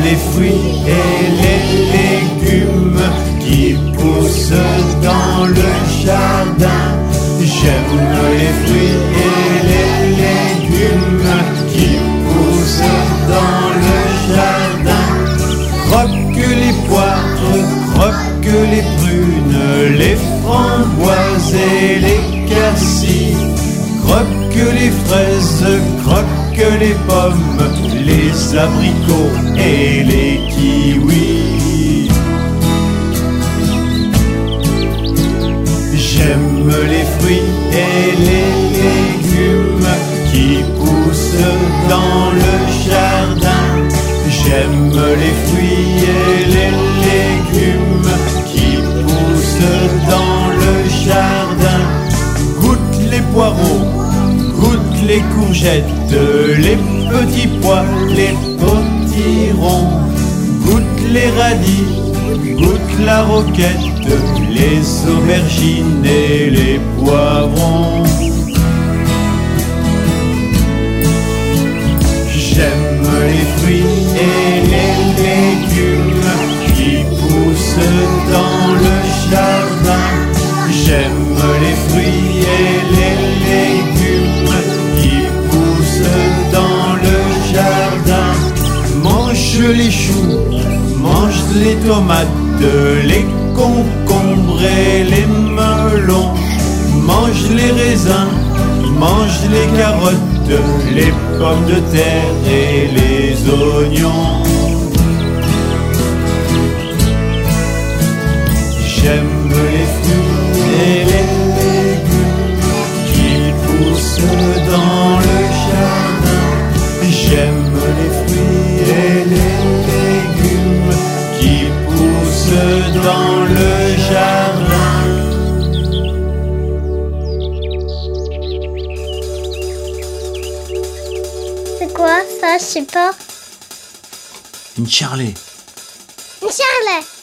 les fruits et les légumes qui poussent dans le jardin. J'aime les fruits et les légumes qui poussent dans le jardin. Croque les poires, croque les prunes, les framboises et les cassis. Croque les fraises, croque les pommes, les abricots et les kiwis. J'aime les fruits et les légumes qui poussent dans le jardin. J'aime les fruits et les légumes qui poussent dans le jardin. Goûte les poireaux, goûte les courgettes, les petits pois, les potirons. Goûte les radis, goûte la roquette, les aubergines et les poivrons. J'aime les fruits et les légumes qui poussent dans le jardin. J'aime les fruits et les légumes qui poussent dans le jardin. Mange les choux, mange les tomates, les concombres et les melons. Mange les raisins, mange les carottes, les pommes de terre et les oignons. J'aime les fruits et les légumes qui poussent dans le jardin. J'aime les fruits et les légumes qui poussent dans le jardin. C'est quoi ça? Je sais pas. Une charlet. Une charlet.